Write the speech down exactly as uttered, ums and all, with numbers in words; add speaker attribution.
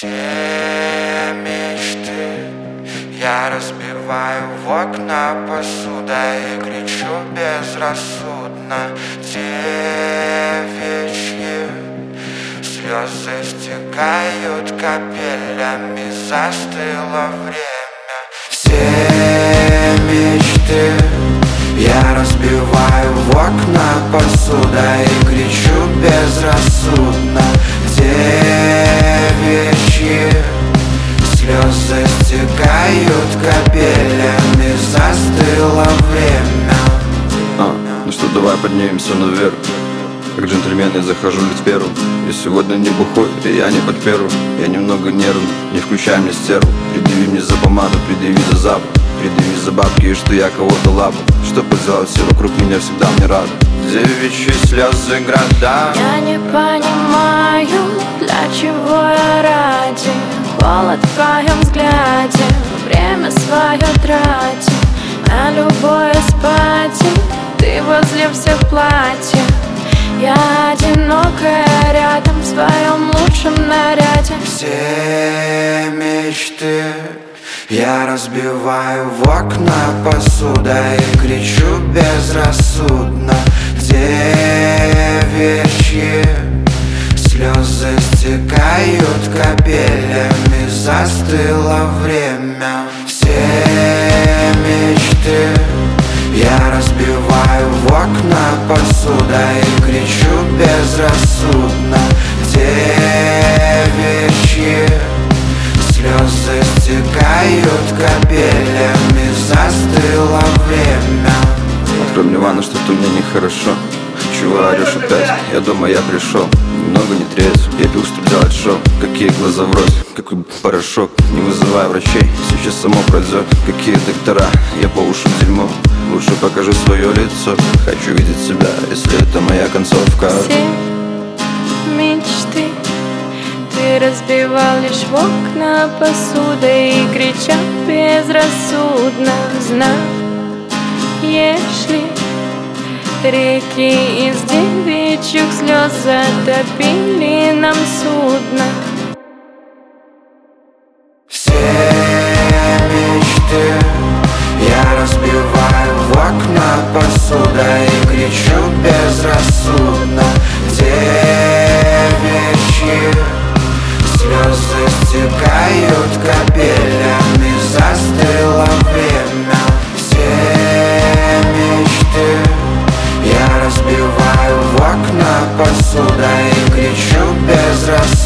Speaker 1: Все мечты я разбиваю в окна посудой и кричу безрассудно. Девичьи слезы стекают капелями, застыло время. Все мечты я разбиваю в окна посудой и кричу безрассудно. Девичьи слезы стекают капелями, застыло время.
Speaker 2: А, ну что, давай поднимемся наверх. Как джентльмен я захожу лить первым. Я сегодня не бухой, и я не под первым. Я немного нервный, не включай мне стерву. Предъяви мне за помаду, предъяви за запах. Предъяви за бабки, и что я кого-то лапу. Что поделать, все вокруг меня всегда мне рады. Девичьи слезы города.
Speaker 3: Я не понимаю, для чего я ради. Холод в твоем взгляде, время свое тратим на любое спати. Ты возле всех платьев, я одинокая рядом в своем лучшем наряде.
Speaker 1: Все мечты я разбиваю в окна посудой и кричу безрассудно. Девичьи слезы стекают капелями, застыло время. Все мечты я разбиваю в окна посудой и кричу безрассудно. Девичьи слезы стекают капелями, застыло время.
Speaker 2: Открой мне ванну, что-то мне нехорошо. Чего орешь опять? Я дома, я пришел. Немного не трезв, я пил, чтобы делать шоу. Какие глаза врозь, какой порошок. Не вызывай врачей, сейчас само пройдет. Какие доктора, я по уши в дерьмо. Лучше покажи свое лицо. Хочу видеть себя, если это моя концовка.
Speaker 3: Все мечты ты разбивал лишь в окна посудой и кричал безрассудно. Знаешь ли, реки из девичьих слез затопили нам судно.
Speaker 1: Все мечты я разбиваю в окна посудой и кричу безрассудно. Девичьи слезы стекают капелями, застыло время. Все мечты я разбиваю в окна посудой и кричу безрассудно.